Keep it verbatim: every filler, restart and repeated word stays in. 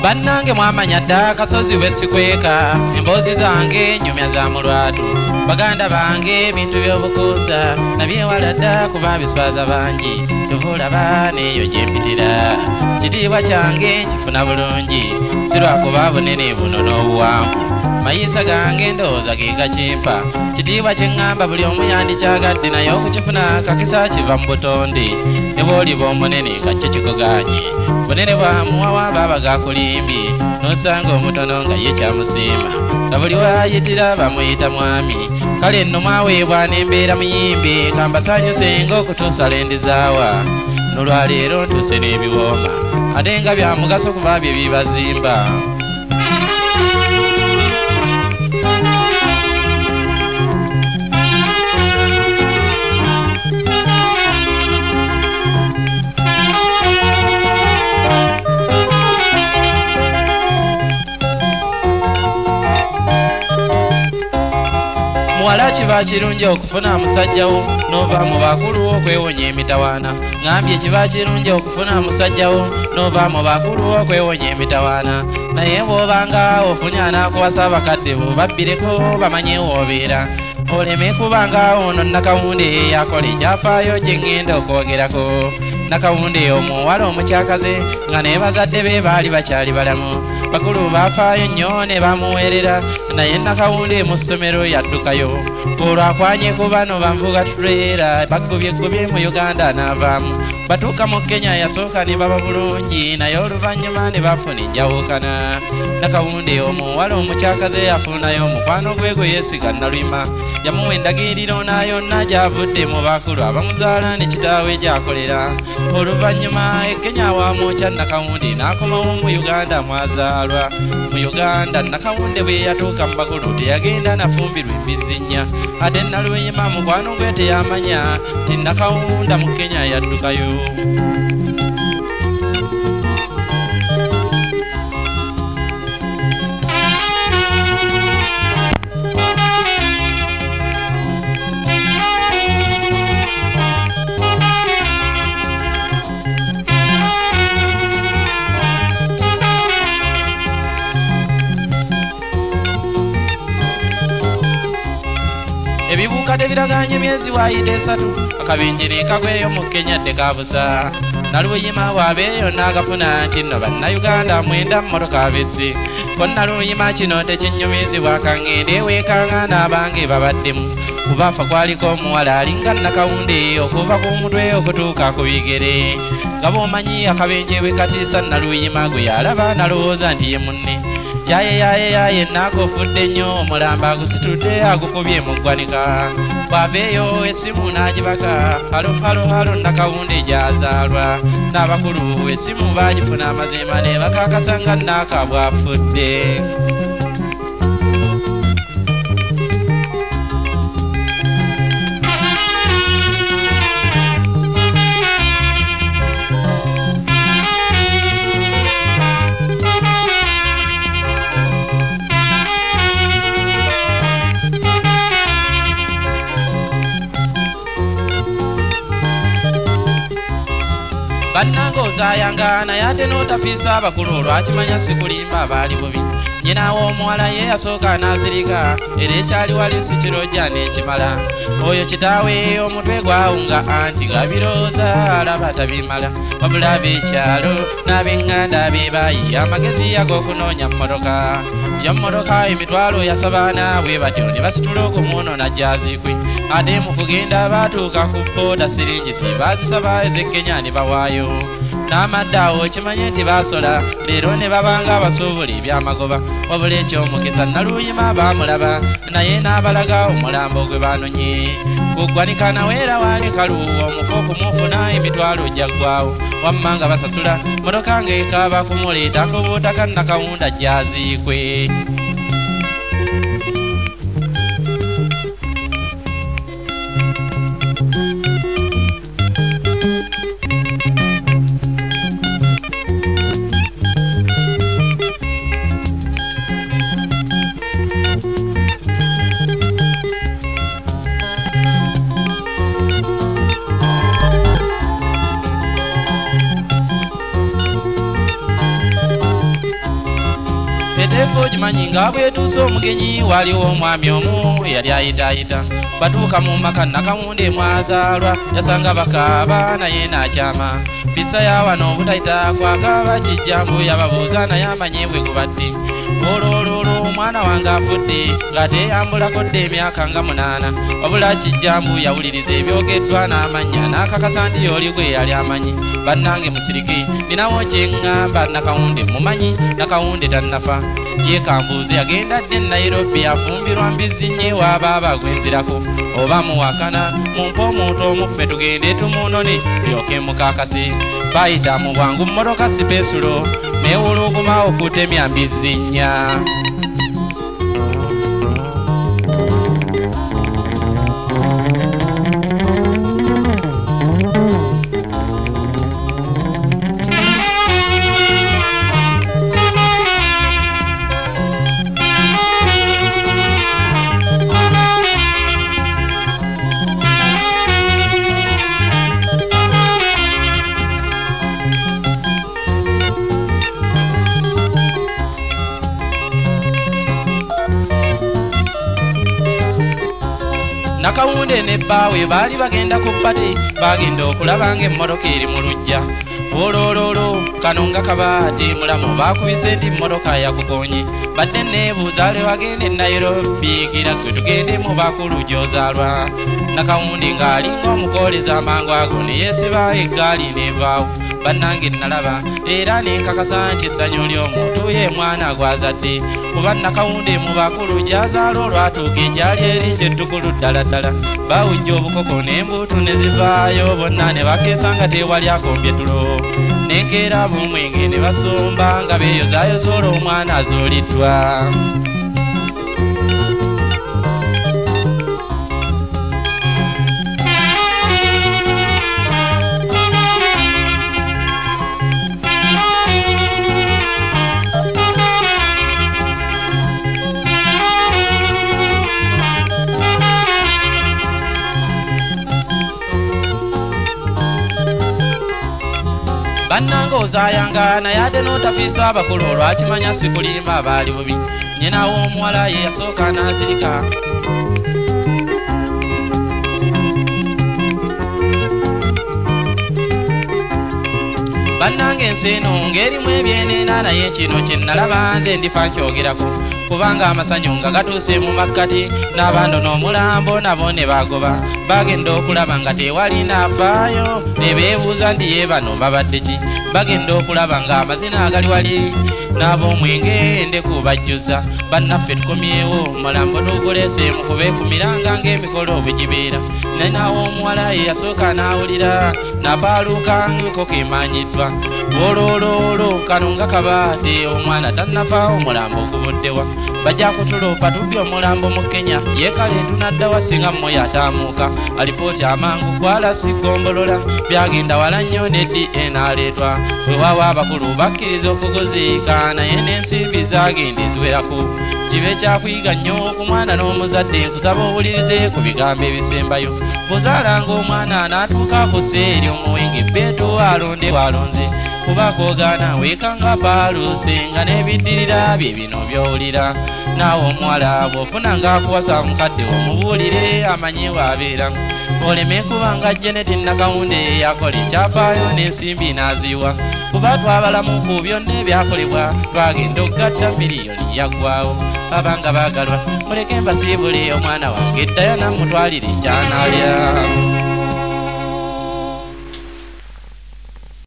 bannange mwamanya dda akasozi bwesikweka emboozi zange nyumya za mulwatu baganda bange ebintu by'obukuusa nabyewala dda kuba biswaza bangi tuvulaba neeyo gye mpitira kitiibwa kyange nkifuna bulungi si lwakuba bunene buno n'obuwanvu mayisa gange ndowooza ge gakimpa kitiibwa kye ŋŋamba buli omu yandikyagadde naye okukifuna kakisa kiva mu butonde ne bw'oliba omunene nga kyo kikuganye bunene bwa muwawa baba gakulimbi n'osanga omutono nga ye kyamusiima nga buli waayitira bamuyita mwami kale nno mwaweebwa n'embeera muyimbi kambasaanyuse ng'okutuusa lendizaawa n'olwaleero ntuuse n'ebiwooma ate nga bya mugaso kuba bye bibazimba muwala kiba kirungi okufuna musajjawo n'ova mu bakulu okwewonya emitawaana ŋambye kiba kirungi okufuna musajjawo n'ova mu bakulu okwewonya emitawaana naye bw'obanga ofunye anaakuwasa abakadde bo babbireko bamanye w'obeera oleme kubanga ono nakawunde yakola ekyafaayo kye ŋŋenda okwogerako nakawunde omuwala omukyakaze nga naye bazadde be baali bakyali balamu bakulu baafaayo nnyo ne bamuweerera naye nakawunde mu ssomero yaddukayo olwo akwanye ku bano banvuga tuleera baggubyegubye mu uganda n'avaamu batuuka mu kenya yasooka ne baba bulungi naye oluvannyuma ne bafuna enjawukana nakawunde omuwala omukyakaze yafunayo omukwano gwe gwe yeesiga nalwima yamuwa endagiriro naayonna gy'avudde mu bakulu abamuzaala ne kitaawe gy'akolera oluvannyuma ekenya awaamwokya nakawunde n'akomawo mu uganda mwazaalwa mu uganda nakawunde bwe yatuuka mu bakulu teyagenda nafumbirwa embizinnya ate nalweyima mukwano gwe teyamanya ti nakawunda mu kenya yaddukayo ebibuuka tebiraganye myezi waayita esatu akabenje ne kagweyo mu kenya tekabusa naluyima bw'abeeyo n'agafuna nti nno bannayuganda mwenda mmotoka abesse ko naluyima kino tekinnyumizibwa kaŋŋende weekanga n'abange babaddemu kuba afa kwaliko omuwala alinga nakawunde okuva ku mutwe okutuuka ku bigere nga bw'omanyi akabenje bwe katiisa naluyima gwe yalaba nalowooza nti ye munne yaye yaye yaye nakofudde nnyo omulamba agusitudde agukubye mu ggwanika bw'abeeyo essimu n'agibaka halo halo halo nakawunde gy'azaalwa n'abakulu essimu baagifuna amazima ne bakakasa nga naaka bw'afudde bannange ozaayanga naye ate n'otafiisa abakulu olwakimanya sikulimba abaali bubi nyinaawo omuwala ye yasooka n'azirika era ekyali wali si kirojja n'ekimala oyo kitaawe omutwe gwawunga anti gabirooza alaba tabimala wabula ab'ekyalo n'ab'eŋŋanda be baayi amagezi ag'okunoonya mmotoka yammotoka emitwalo yasabaana bwe batyo ne basitula okumuwonona jazikwe ate mu kugenda baatuuka ku booda siringisi baazisaba ez'ekenya ne bawaayo n'amadde awo kimanye nti baasola leero ne babanga abasuubuli ebyamagoba wabula eky'omukisa naluyima baamulaba naye n'abalaga omulambo gwe baanonye kuggwanika naweera waali kaluwu omuko okumufuna emitwalo gyaggwawo wamma nga basasula motoka ng'ekaaba kumuleetako buutaka nakawunda jazikwe ng'ogimanyi nga bwetuuse omugenyi waliwo omwami omu yali ayitaayita batuuka mu maka Nakawunde mwazaalwa yasanga bakaaba naye n'akyama mpisa ya wano obutayita kwakaaba Kijjambu yababuuza naye amanye bwe gubadde olololo omwana wange afudde nga teyambulako dde emyaka nga munaana wabula Kijjambu yawuliriza ebyogeddwa n'amanya n'akakasa nti y'oli gwe yali amanyi bannange musirike ninawo kye ŋŋamba Nakawunde mumanyi Nakawunde tannafa yekambuuze yagenda dde Nairobi afumbirwa mbizzi nnyo ewaaba gwenzirako oba muwakana mumpe omuntu omuffe tugende tumunone tulyoke mukakase bayita mu bwangu mmotoka sipesulo neewuluguma okutemya mbizzi nnya Nakawunde ne bbaawe baali bagenda ku ppate bagenda okulaba ng'emmotoka eri mu luggya olololo kano nga kabaate mulamu baakubise nti mmotoka yakugonye badde neebuuza lwe wagenda e Nairobi gira gwe tugende mu bakulu gy'ozaalwa Nakawunde ng'alinga omukooleza amangu ago ne yeesiba eggaali n'evaawo bannange nalaba era nenkakasa nti essanyu ly'omuntu ye mwana gwazadde kuba Nakawunde mu bakulu gy'azaala olwatuuka egyali eri kyettukulu ddala ddala bawujja obukoko n'embuutu ne zivaayo bonna ne bakeesa nga tewali akombye tulo nenkeera ab'omwenge ne basomba nga beeyozaayoza olwo omwana azuuliddwa bannanga ozaayanga naye ate n'otafiisa abakulu olwakimanya sikulimba abaali bubi nyina w'omuwala ye yasooka n'azirika bannanga ensi eno ng'erimu ebyeneena naye kino kye nalaba nze ndifa nkyogerako kubanga amasanyu nga gatuuse mu makkati n'abando n'omulambo nabo ne bagoba bagenda okulaba nga tewali n'afaayo ne beebuuza nti ye bano babadde ki bagenda okulaba nga amazina agali wali n'ab'omwenge endeku bajjuza bannaffe tukomyewo mulambo tuguleese mu kubeekumiranga ng'emikolo bwe gibeera nenaawo omuwala ye yasooka n'awulira napaaluuka ng'eko kemanyiddwa olololo kano nga kabaate omwana tannafa omulambo oguvuddewa bajja kutulopa tubbi omulambo mu Kenya yeekale tunaddawa singa mmoyo ataamuuka alipooti amangu kwala sigombolola byagenda wala nnyo ne D N A aleetwa wewawa abakulu bakkiriza okuguziika naye n'ensimbi zaagenda eziwerako kibe kyakuyiga nnyo ku mwana n'omuzadde nkusaba owulirize ku bigambo ebisembayo bw'ozaalanga omwana n'atuuka ku sseeri omuwenge bbeetu alonde walonze kuba koogaana weekanga paaluuse nga n'ebiddirira bye bino by'owulira naawe omuwala bw'ofuna ng'akuwasa mukadde omubuulire amanye waabeera oleme kubanga Jeneti Nakawunde yakola ekyafaayo n'ensimbi n'aziwa kuba twabalamu ku byonna ebyakolebwa twagenda okugatta miliyoni yaggwawo abanga baagalwa muleke mbasiibule omwana wange eddayo nammutwalire ekyanaalya